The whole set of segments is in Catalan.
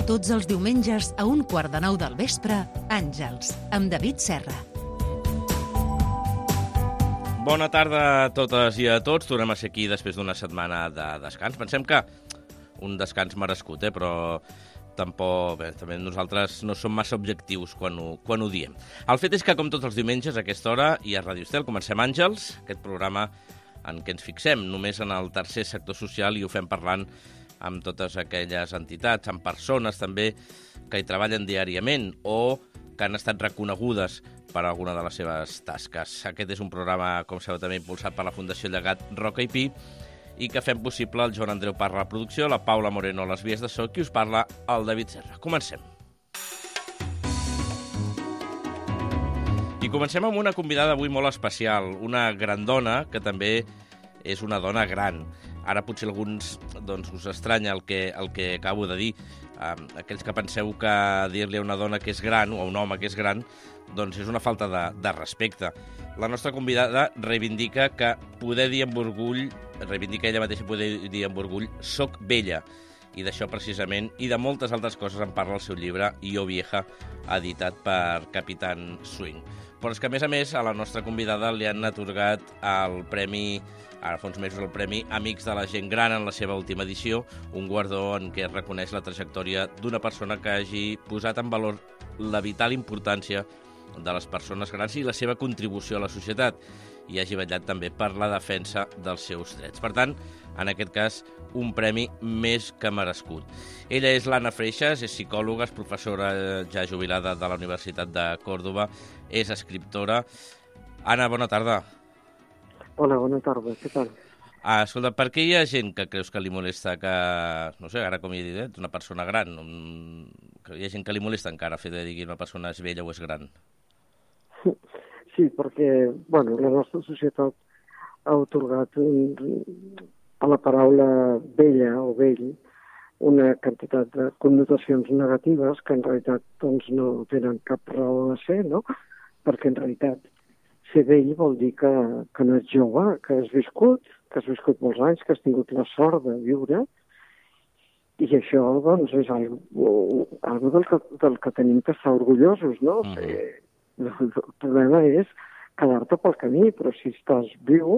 Tots els diumenges a 8:45 del vespre, Àngels, amb David Serra. Bona tarda a totes i a tots. Tornem a ser aquí després d'una setmana de descans. Pensem que un descans merescut, però tampoc... Bé, també nosaltres no som massa objectius quan ho diem. El fet és que, com tots els diumenges, a aquesta hora, i a Ràdio Estel, comencem Àngels, aquest programa en què ens fixem només en el tercer sector social i ho fem parlant amb totes aquelles entitats, amb persones també que hi treballen diàriament o que han estat reconegudes per alguna de les seves tasques. Aquest és un programa, com sabeu, també impulsat per la Fundació Llegat Roca i Pi i que fem possible el Joan Andreu Parra a la producció, la Paula Moreno a les vies de so, qui us parla, el David Serra. Comencem. I comencem amb una convidada avui molt especial, una gran dona que també és una dona gran. Ara potser alguns us estranya el que acabo de dir. Aquells que penseu que dir-li a una dona que és gran o a un home que és gran doncs és una falta de respecte. La nostra convidada reivindica que poder dir amb orgull, reivindica ella mateixa poder dir amb orgull, soc vella. I d'això precisament, i de moltes altres coses en parla el seu llibre Jo Vieja, editat per Capitán Swing. Però és que, a més, a la nostra convidada li han atorgat el premi, ara fa uns mesos, el Premi Amics de la Gent Gran en la seva última edició, un guardó en què es reconeix la trajectòria d'una persona que hagi posat en valor la vital importància de les persones grans i la seva contribució a la societat, i hagi vetllat també per la defensa dels seus drets. Per tant, en aquest cas, un premi més que merescut. Ella és l'Anna Freixas, és psicòloga, és professora ja jubilada de la Universitat de Còrdova, és escriptora. Anna, bona tarda. Hola, bona tarda, què tal? Escolta, per què hi ha gent que creus que li molesta que, no sé, ara com he dit, ets una persona gran, que hi ha gent que li molesta encara fer de dir que una persona és vella o és gran? Sí, perquè, la nostra societat ha atorgat a la paraula vella o vell una quantitat de connotacions negatives que en realitat no tenen cap raó de ser, no? Perquè en realitat ser vell vol dir que no ets jove, que has viscut molts anys, que has tingut la sort de viure, i això és algo del que tenim que estar orgullosos, no? El problema és quedar-te pel camí, però si estàs viu,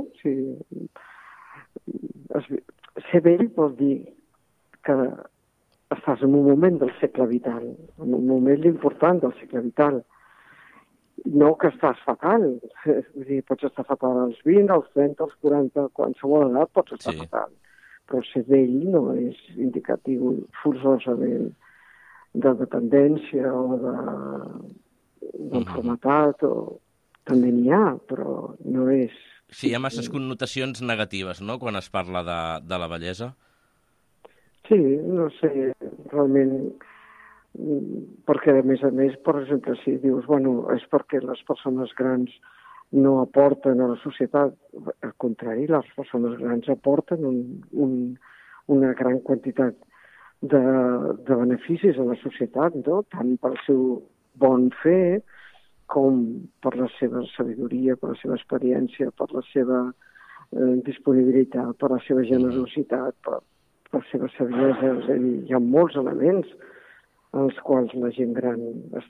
ser vell vol dir que estàs en un moment del segle vital, en un moment important del segle vital, no que estàs fatal. Vull dir, pots estar fatal als 20, als 30, als 40, qualsevol edat pots estar fatal. Però ser vell no és indicatiu forçosament de dependència o d'enfermetat, o també n'hi ha, però no és... Sí, hi ha masses connotacions negatives, no?, quan es parla de la bellesa. Sí, no sé, realment... Perquè, a més, per exemple, si dius, és perquè les persones grans no aporten a la societat, al contrari, les persones grans aporten una gran quantitat de beneficis a la societat, no? Tant pel seu bon fer com per la seva sabidoria, per la seva experiència, per la seva disponibilitat, per la seva generositat, per la seva saviesa. És a dir, hi ha molts elements els quals la gent gran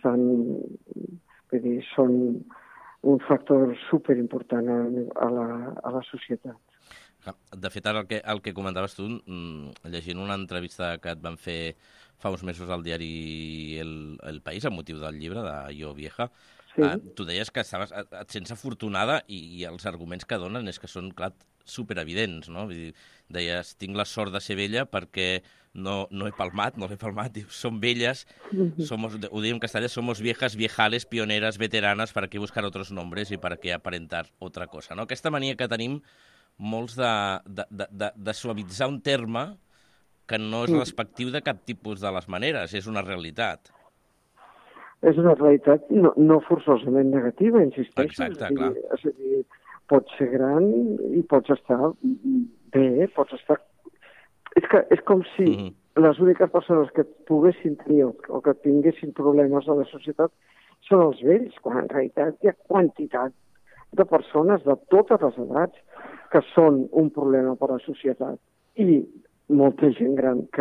són un factor superimportant a la societat. De fet, ara el que comentaves tu, llegint una entrevista que et van fer fa uns mesos al diari El País, amb motiu del llibre de Jo Vieja, tu deies que et sents afortunada i els arguments que donen és que són, clar, superevidents, no? Vull dir, deies, tinc la sort de ser vella perquè no l'he palmat, dius, som velles, ho digo en castellà, somos viejas, viejales, pioneras, veteranas, ¿para qué buscar otros nombres y para qué aparentar otra cosa? No? Aquesta mania que tenim molts de suavitzar un terme que no és respectiu de cap tipus de les maneres, és una realitat. És una realitat no forçosament negativa, insisteixo. Exacte, clar. És a dir, pots ser gran i pots estar bé, pots estar... És com si les úniques persones que poguessin tenir o que tinguessin problemes a la societat són els vells, quan en realitat hi ha quantitat de persones de totes les edats que són un problema per a la societat i molta gent gran que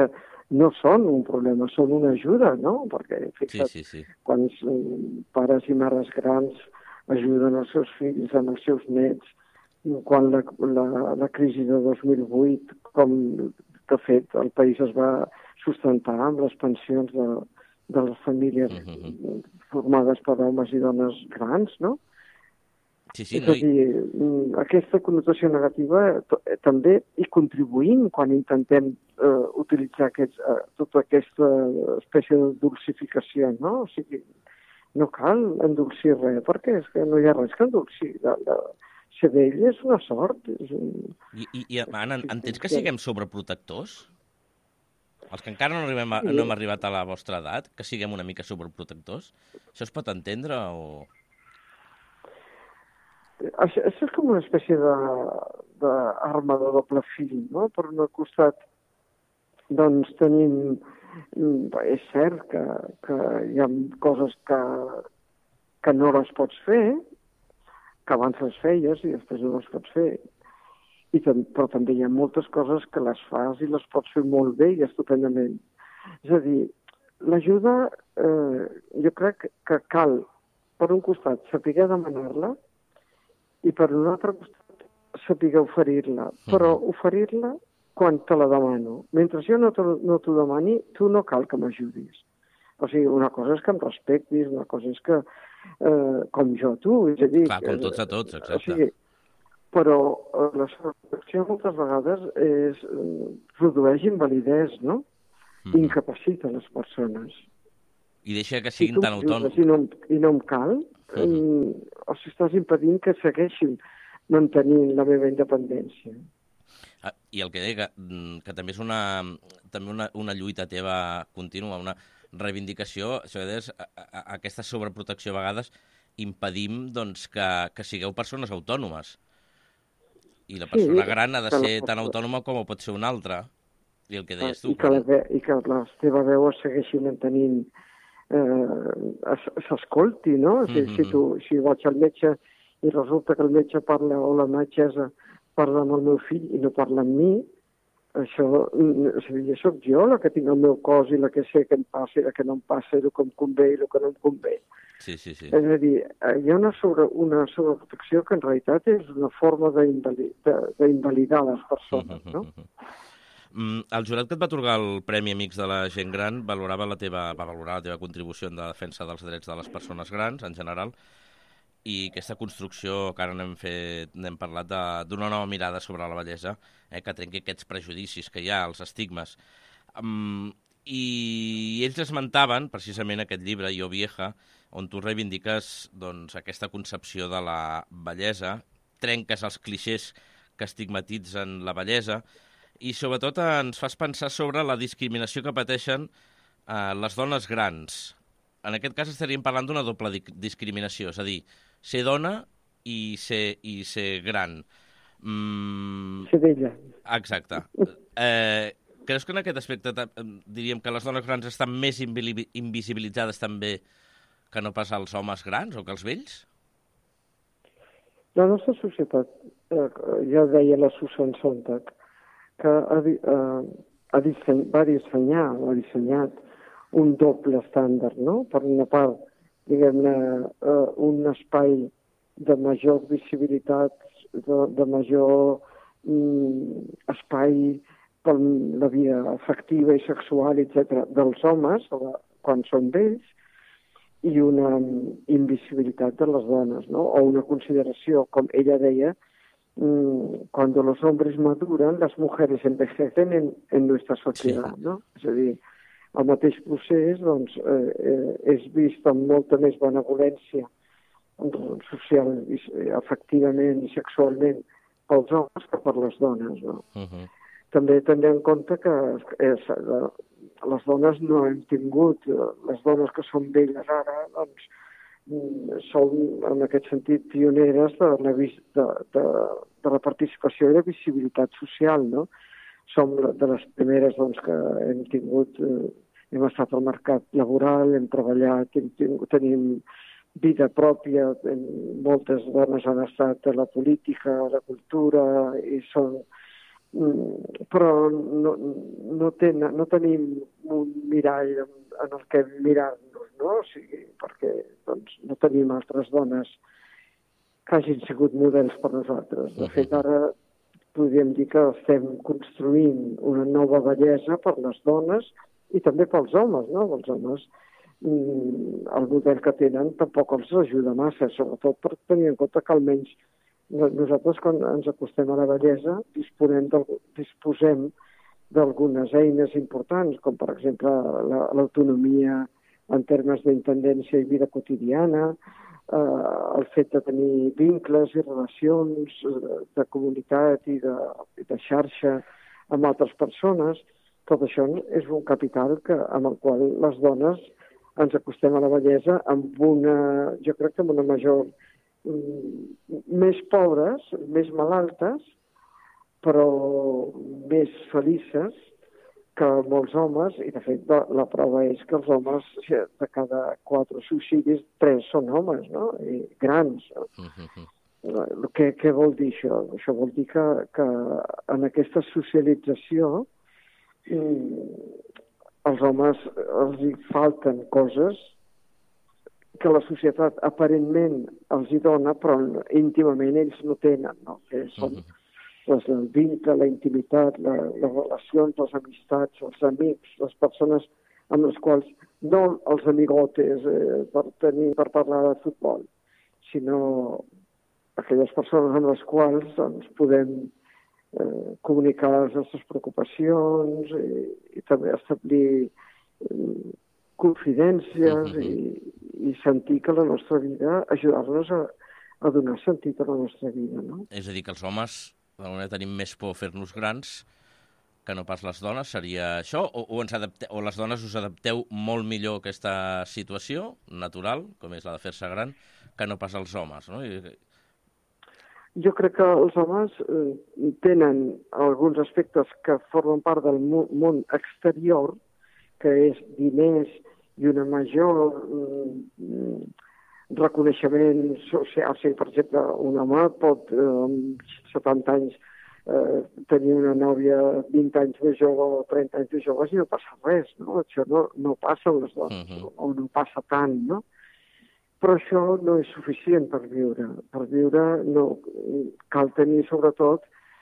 no són un problema, són una ajuda, no? Perquè, fixa't, Sí. quan pares i mares grans ajuden els seus fills amb els seus nets, quan la crisi de 2008, com de fet el país es va sustentar amb les pensions de les famílies formades per homes i dones grans, no? Sí, És a dir, aquesta connotació negativa també hi contribuïm quan intentem utilitzar tota aquesta espècie de dulcificació, no? O sigui, no cal endolcir res, perquè és que no hi ha res que endolcir. Ser vell és una sort. I Anna, entens que siguem sobreprotectors? Els que encara no hem arribat a la vostra edat, que siguem una mica sobreprotectors? Això es pot entendre o...? Això és com una espècie d'arma de doble fil, no? Per un costat, doncs tenim... És cert que hi ha coses que no les pots fer, que abans les feies i després no les pots fer. Però també hi ha moltes coses que les fas i les pots fer molt bé i estupendament. És a dir, l'ajuda jo crec que cal, per un costat, saber demanar-la i per un altre costat saber oferir-la. Però oferir-la quan te la demano. Mentre jo no t'ho demani, tu no cal que m'ajudis. O sigui, una cosa és que em respectis, una cosa és que, com jo a tu, és a dir... Clar, com tots a tots, exacte. O sigui, però la sobreprotecció moltes vegades produeix invalidesa, no? Incapacita les persones. I deixa que siguin tan autònoms. I no em cal, o si estàs impedint que segueixin mantenint la meva independència. I el que deia, que també és una lluita teva contínua, una reivindicació, això és aquesta sobreprotecció a vegades impedim doncs, que sigueu persones autònomes. I la persona gran ha de ser tan autònoma com ho pot ser una altra. I el que deies tu. I que la teva veu es segueixi mantenint, s'escolti, no? Si vaig al metge i resulta que el metge parla o la metgessa parla amb el meu fill i no parla amb mi, això, soc jo la que tinc el meu cos i la que sé què em passa i la que no em passa, el que em convé i el que no em convé. Sí. És a dir, hi ha una sobreprotecció que en realitat és una forma d'invalidar les persones, no? El jurat que et va atorgar el Premi Amics de la Gent Gran va valorar la teva contribució en la defensa dels drets de les persones grans, en general, i aquesta construcció que ara n'hem parlat d'una nova mirada sobre la bellesa, que trenqui aquests prejudicis que hi ha, els estigmes. I ells esmentaven, precisament, aquest llibre, Jo Vieja, on tu reivindiques doncs, aquesta concepció de la bellesa, trenques els clixés que estigmatitzen la bellesa i, sobretot, ens fas pensar sobre la discriminació que pateixen les dones grans. En aquest cas estaríem parlant d'una doble discriminació, és a dir, ser dona i ser gran. Ser vella. Exacte. Creus que en aquest aspecte diríem que les dones grans estan més invisibilitzades també que no pas els homes grans o que els vells? La nostra societat, ja deia la Susan Sontag, que ha dissenyat un doble estàndard, no? Per una part, diguem-ne, un espai de major visibilitat, de major espai per la vida afectiva i sexual, etc., dels homes, quan són vells, i una invisibilitat de les dones, no? O una consideració, com ella deia, cuando los hombres maduran, las mujeres envejecen en nuestra sociedad, no? És a dir, el mateix procés doncs, és vist amb molta més benevolència social, efectivament i sexualment pels homes que per les dones. No? També tenint en compte que les dones no hem tingut, les dones que són velles ara, doncs, són en aquest sentit pioneres de la participació i la visibilitat social, no? Som de les primeres doncs, que hem tingut, hem estat al mercat laboral, hem treballat, tenim vida pròpia, moltes dones han estat a la política, a la cultura, i són però no tenim un mirall en el que mirar-nos, no? O sigui, perquè doncs, no tenim altres dones que hagin sigut models per nosaltres. De fet, ara podríem dir que estem construint una nova bellesa per les dones i també pels homes, no? Els homes, el model que tenen tampoc els ajuda massa, sobretot per tenir en compte que almenys nosaltres, quan ens acostem a la bellesa, disposem d'algunes eines importants, com per exemple l'autonomia en termes d'intendència i vida quotidiana, el fet de tenir vincles i relacions de comunitat i de xarxa amb altres persones. Tot això és un capital amb el qual les dones ens acostem a la bellesa jo crec que amb una major més pobres, més malaltes, però més felices que molts homes, i de fet la prova és que els homes, de cada 4 suïcidis, 3 són homes, no? I grans. Què vol dir això? Això vol dir que en aquesta socialització als homes els hi falten coses que la societat aparentment els hi dona, però íntimament ells no tenen, no? Que són el vincle, la intimitat, les relacions, les amistats, els amics, les persones amb les quals, no els amigotes per parlar de futbol, sinó aquelles persones amb les quals doncs, podem comunicar les nostres preocupacions i també establir confidències i sentir que la nostra vida, ajudar-nos a donar sentit a la nostra vida, no? És a dir, que els homes d'alguna manera tenim més por a fer-nos grans que no pas les dones, seria això? O les dones us adapteu molt millor a aquesta situació natural, com és la de fer-se gran, que no pas els homes, no? Jo crec que els homes tenen alguns aspectes que formen part del món exterior, que és diners i una major reconeixement social. O sigui, per exemple, un home pot, amb 70 anys, tenir una nòvia 20 anys més jove o 30 anys més jove i no passa res, no? Això no passa amb les dones, o no passa tant, no? Però això no és suficient per viure. Per viure cal tenir, sobretot,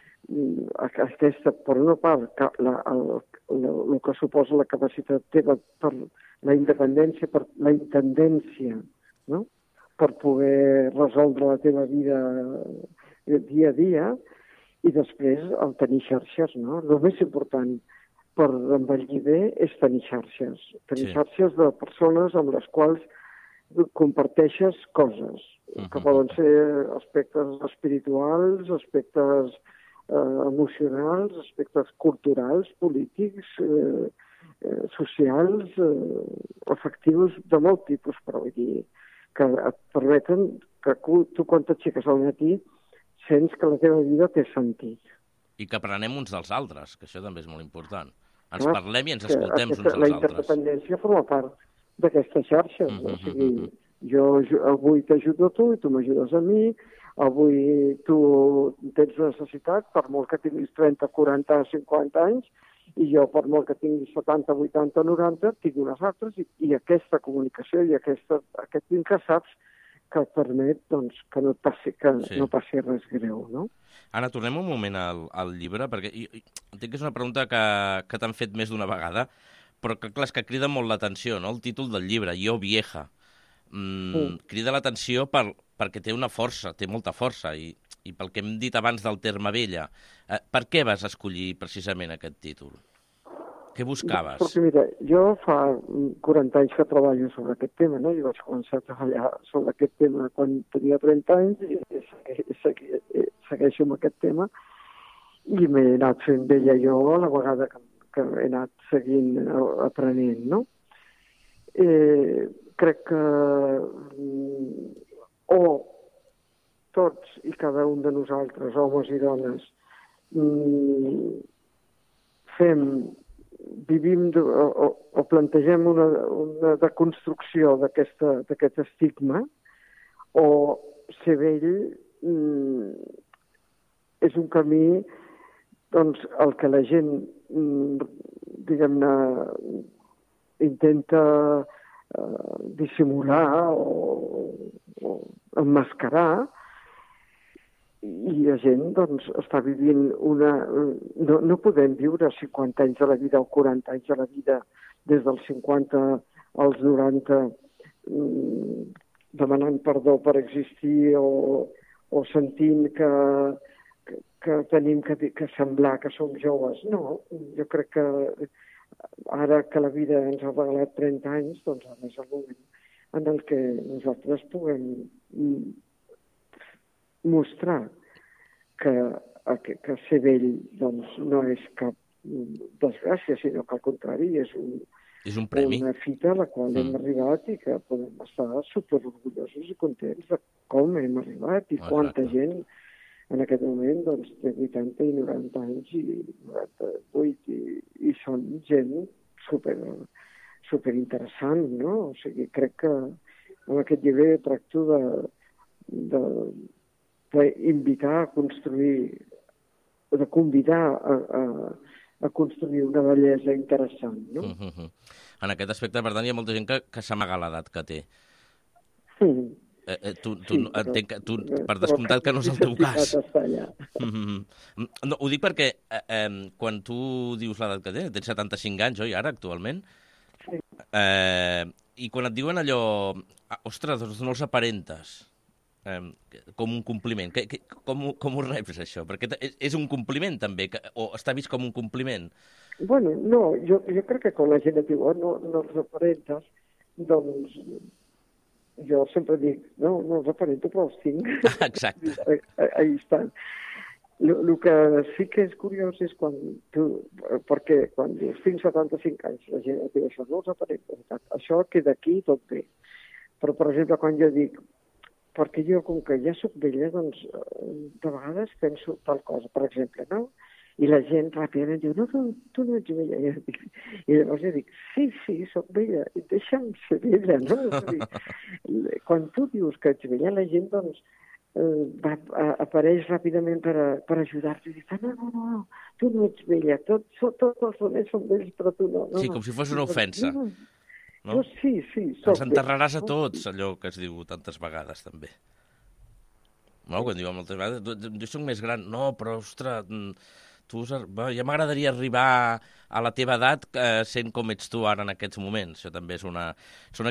aquesta, per una part, el que suposa la capacitat teva per la independència, per la intendència, no? Per poder resoldre la teva vida dia a dia, i després el tenir xarxes, no? El més important per envellir bé és tenir xarxes. Tenir xarxes de persones amb les quals comparteixes coses, que poden ser aspectes espirituals, aspectes emocionals, aspectes culturals, polítics, socials, afectius, de molt tipus, però vull dir que et permeten que tu quan t'aixeques al matí sents que la teva vida té sentit. I que aprenem uns dels altres, que això també és molt important. Ens parlem i ens escoltem uns dels altres. La altres. interdependència forma part d'aquestes xarxes. O sigui, jo avui t'ajudo a tu i tu m'ajudes a mi, avui tu tens una necessitat, per molt que tinguis 30, 40, 50 anys, i jo, per molt que tinguis 70, 80, 90, tinc unes altres, i aquesta comunicació i aquest vincle saps que et permet doncs, que no passi res greu, no? Anna, tornem un moment al llibre, perquè entenc que és una pregunta que t'han fet més d'una vegada, però que, clar, és que crida molt l'atenció, no? El títol del llibre, Jo vieja. Crida l'atenció perquè té una força, té molta força, i pel que hem dit abans del terme vella. Per què vas escollir precisament aquest títol? Què buscaves? Perquè, mira, jo fa 40 anys que treballo sobre aquest tema, no? Jo vaig començar a treballar sobre aquest tema quan tenia 30 anys i segueixo amb aquest tema i m'he anat fent vella jo a la vegada que he anat seguint aprenent, no? Crec que tots i cada un de nosaltres, homes i dones, vivim o plantegem una deconstrucció d'aquest estigma, o ser vell és un camí doncs, el que la gent, diguem-ne, intenta dissimular o emmascarar, i la gent doncs, està vivint no podem viure 50 anys de la vida o 40 anys de la vida des dels 50 als 90 demanant perdó per existir o sentint que tenim que semblar que som joves. No, jo crec que ara que la vida ens ha regalat 30 anys, doncs ara és el moment en el que nosaltres puguem mostrar que ser vell doncs, no és cap desgràcia, sinó que al contrari és un premi. Una fita a la qual hem arribat i que podem estar superorgullosos i contents de com hem arribat i quanta gent en aquest moment doncs, té 80 i 90 anys i 98 i són gent superinteressant, no? O sigui, crec que en aquest llibre tracto d'invitar a construir, de convidar a construir una bellesa interessant, no? En aquest aspecte, per tant, hi ha molta gent que s'amaga l'edat que té. Entenc que tu, per descomptat que no és el teu cas. No, ho dic perquè quan tu dius l'edat que tens 75 anys, oi, ara, actualment? Sí. I quan et diuen allò, ostres, doncs no els aparentes, com un compliment. Com ho reps, això? Perquè és un compliment, també, o està vist com un compliment? Bueno, no, jo crec que quan la gent et diu no els aparentes, doncs jo sempre dic, no els aparento, però els tinc. Exacte. Ahí estan. El que sí que és curiós és quan perquè quan dius, tinc 75 anys, la gent et diu això, no els aparentes, això queda aquí tot bé. Però, per exemple, quan jo dic, perquè jo, com que ja soc vella, doncs, de vegades penso tal cosa, per exemple, no? I la gent ràpidament diu, no, tu no ets vella. I llavors jo dic, sí, soc vella, i deixa'm ser vella, no? És a dir, quan tu dius que ets vella, la gent, doncs, apareix ràpidament per ajudar-te i dir, no, tu no ets vella, tots els doners són vells, però tu no. Sí, com si fos una ofensa. No? Sí, ens enterraràs a tots, allò que es diu tantes vegades, també. No, quan diuen moltes vegades, jo soc més gran, no, però, ostres, ja m'agradaria arribar a la teva edat sent com ets tu ara en aquests moments. Això també és són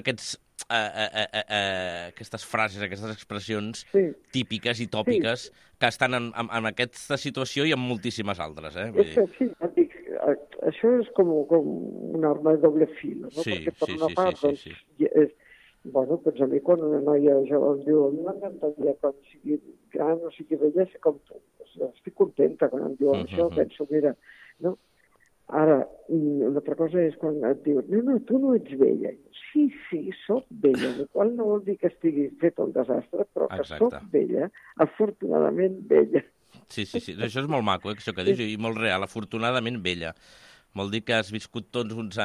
aquestes frases, aquestes expressions típiques i tòpiques que estan en aquesta situació i en moltíssimes altres. Sí, dic, això és com una arma de doble fil, no? Perquè per una part, doncs, bueno, doncs a mi quan una noia jove em diu, m'encantaria quan sigui gran o sigui vella ser com tu. Estic contenta quan em diuen això, penso, mira, no? Ara, una altra cosa és quan et diuen, no, tu no ets vella. Sí, soc vella, el qual no vol dir que estigui fet un desastre, però que soc vella, afortunadament vella. Sí, això és molt maco, això que dius, i molt real, afortunadament vella. Vol dir que has viscut tots uns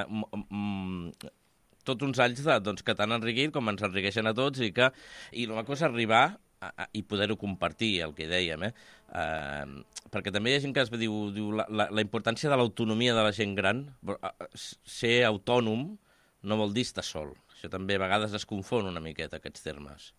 anys doncs, que t'han enriquit, com ens enriqueixen a tots, i el maco és arribar i poder-ho compartir, el que dèiem, perquè també hi ha gent que es diu la importància de l'autonomia de la gent gran. Ser autònom no vol dir estar sol. Això també a vegades es confon una miqueta, aquests termes.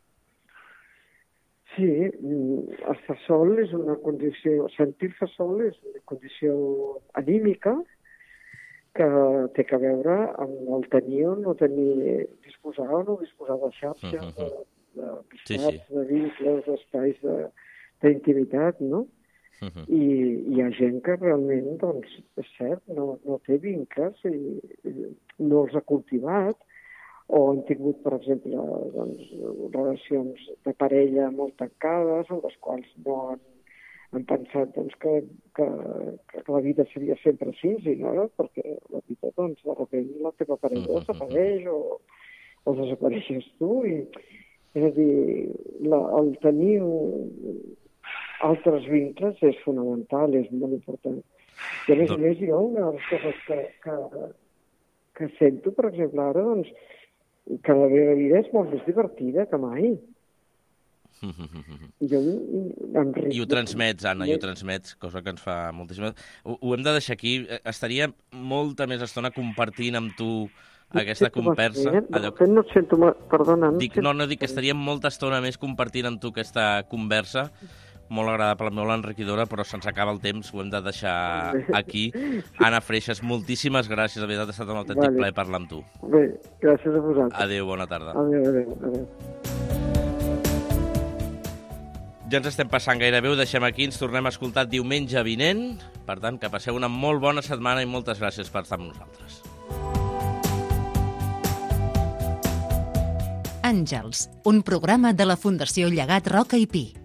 Sí, estar sol és una condició, sentir-se sol és una condició anímica que té a veure amb el tenir o no tenir, disposar o no disposar de xarxa, de vincles, d'espais d'intimitat, no? I hi ha gent que realment, doncs, és cert, no té vincles i no els ha cultivat, o han tingut, per exemple, doncs, relacions de parella molt tancades, en les quals no han pensat doncs, que la vida seria sempre així, no? Perquè la vida, doncs, de sobte la teva parella desapareix o desapareixes tu. És a dir, el tenir altres vincles és fonamental, és molt important. I a més jo, una de les coses que sento, per exemple, ara, doncs, que la meva vida és molt més divertida que mai. Jo I ho transmets, Anna, i ho transmets, cosa que ens fa moltíssima... Ho hem de deixar aquí. Estaria molta més estona compartint amb tu aquesta conversa. No et sento... Perdona. No, dic que estaríem molta estona més compartint amb tu aquesta conversa, molt agradable, molt enriquidora, però se'ns acaba el temps, ho hem de deixar aquí. Anna Freixas, moltíssimes gràcies, de veritat ha estat un autèntic plaer parlar amb tu. Bé, gràcies a vosaltres. Adéu, bona tarda. Adéu. Ja ens estem passant gairebé, ho deixem aquí, ens tornem a escoltar diumenge vinent. Per tant, que passeu una molt bona setmana i moltes gràcies per estar amb nosaltres. Àngels, un programa de la Fundació Llegat Roca i Pi.